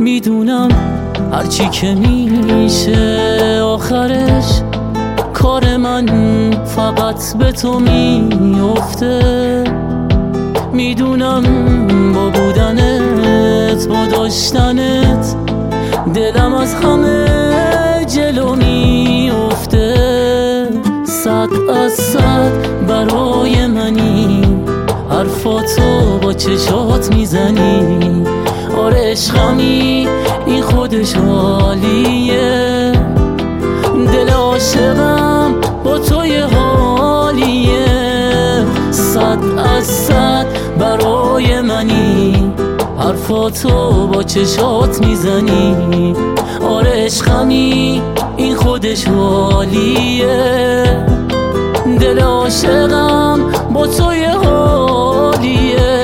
میدونم هرچی که میشه آخرش کار من فقط به تو میفته. میدونم با بودنت با داشتنت دلم از همه جلو میفته. 100 از 100 برای منی، حرفاتو با چشات میزنی. آره عشقمی این خودش حالیه، دل عاشقم با توی حالیه. 100 از 100 برای منی، حرفاتو با چشات میزنی. آره عشقمی این خودش حالیه، دل عاشقم با توی حالیه.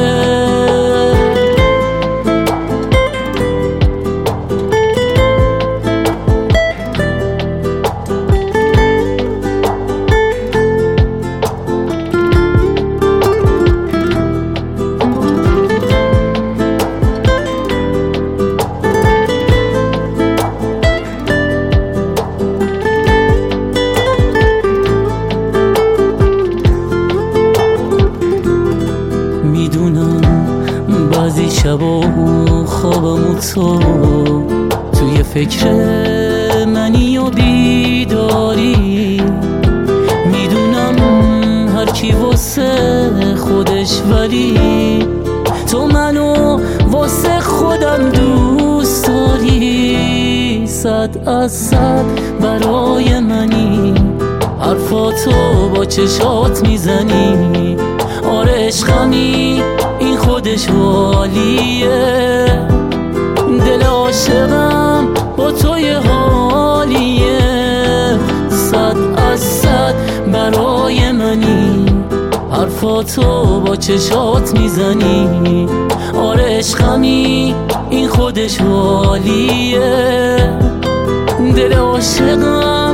میدونم بعضی شبا خوابم تو توی فکر منی و بیداری. میدونم هر کی واسه خودش، ولی تو منو واسه خودم دوست داری. 100 از 100 برای منی، حرفاتو با چشات میزنی. آره عشقمی این خودش حالیه، دل عاشقم با توی حالیه. 100 از 100 برای منی، حرفاتو با چشات میزنی. آره عشقمی این خودش حالیه، دل عاشقم